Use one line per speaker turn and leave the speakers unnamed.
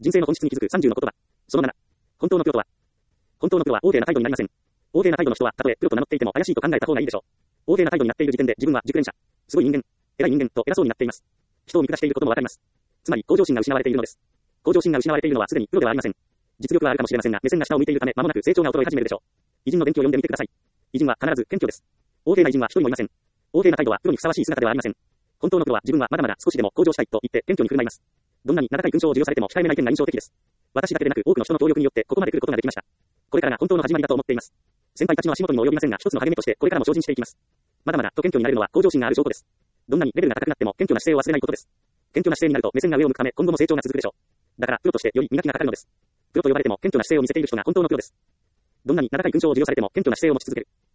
人生の本質に気づく30の言葉。その7。本当のプロとは。本当のプロは大抵な態度になりません。大抵な態度の人は、たとえプロと名乗っていても怪しいと考えた方がいいでしょう。大抵な態度になっている時点で自分は熟練者、すごい人間、偉い人間と偉そうになっています。人を見下していることもわかります。つまり、向上心が失われているのです。向上心が失われているのはすでにプロではありません。実力はあるかもしれませんが、目線が下を向いているため、間もなく成長が衰え始めるでしょう。偉人の伝記を読んでみてください。偉人は必ず謙虚です。大抵な偉人は一人もいません。大抵な態度はプロにふさわしい姿ではありません。本当のプロは自分はまだまだ少しでも向上したいと言って謙虚に振る舞います。どんなに名高い勲章を授与されても控えめな意見が印象的です。私だけでなく多くの人の協力によってここまで来ることができました。これからが本当の始まりだと思っています。先輩たちの足元にも及びませんが、一つの励みとしてこれからも精進していきます。まだまだと謙虚になれるのは向上心がある証拠です。どんなにレベルが高くなっても謙虚な姿勢を忘れないことです。謙虚な姿勢になると目線が上を向くため今後も成長が続くでしょう。だからプロとしてより磨きがかかるのです。プロと呼ばれても謙虚な姿勢を見せている人が本当のプロです。どんなに名高い勲章を授与されても謙虚な姿勢を持ち続ける。